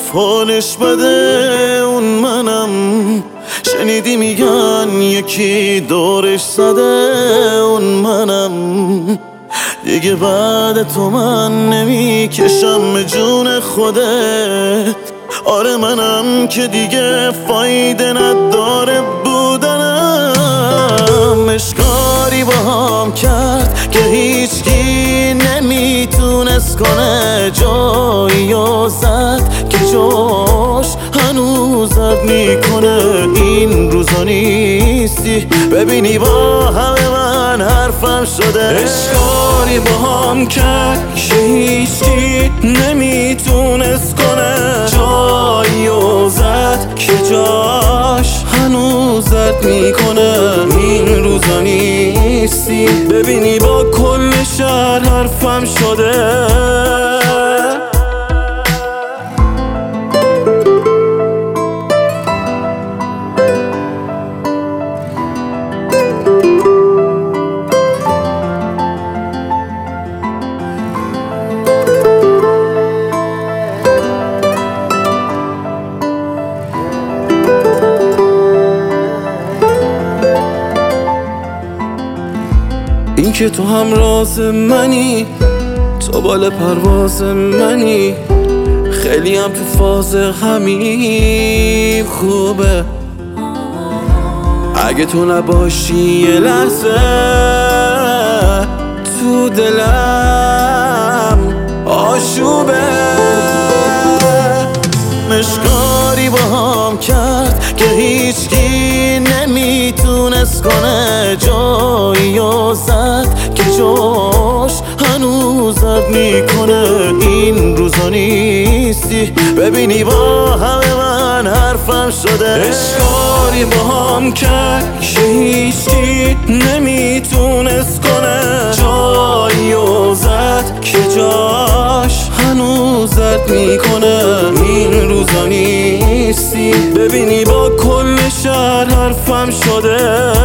حالش بده اون منم. شنیدی میگن یکی دورش زده اون منم. دیگه بعد تو من نمیکشم به جون خودت. آره منم که دیگه فایده نداره بودنم. اشکاری با هم کرد که هیچکی نمیتونست کنه. جایی و زد که جاش هنوز زد میکنه. این روزا نیستی ببینی با همه من حرفم شده. اشکاری با هم کرد که هیچکی نمیتونست کنه. جایی و زد که جاش هنوز زد میکنه. این روزا نیستی ببینی با کل شهر حرفم شده. این که تو هم راز منی، تو بال پرواز منی، خیلی هم تو فاز همین خوبه. اگه تو نباشی یه لحظه تو دلم آشوبه. مشکاری با هم کرد که هیچکی نمیتونست کنه. جایی و زد که جاش هنوز زد میکنه. این روزا نیستی ببینی با همه من حرفم شده. اشکاری با هم کرد که هیچکی نمیتونست کنه. جایی و زد که جاش هنوز زد میکنه. این روزا نیستی ببینی با کل شهر حرفم شده.